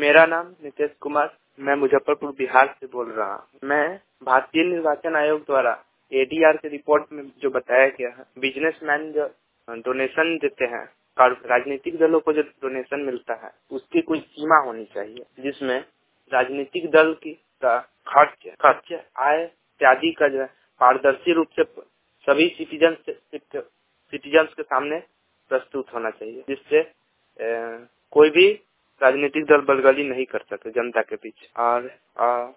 मेरा नाम नीतीश कुमार, मैं मुजफ्फरपुर बिहार से बोल रहा हूँ। मैं भारतीय निर्वाचन आयोग द्वारा एडीआर के रिपोर्ट में जो बताया गया है, बिजनेसमैन जो डोनेशन देते हैं, राजनीतिक दलों को जो डोनेशन मिलता है उसकी कोई सीमा होनी चाहिए, जिसमें राजनीतिक दल की खर्च आय इत्यादि का जो है पारदर्शी रूप से सभी सिटीजन्स के सामने प्रस्तुत होना चाहिए, जिससे कोई भी राजनीतिक दल बलगली नहीं कर सके जनता के बीच। और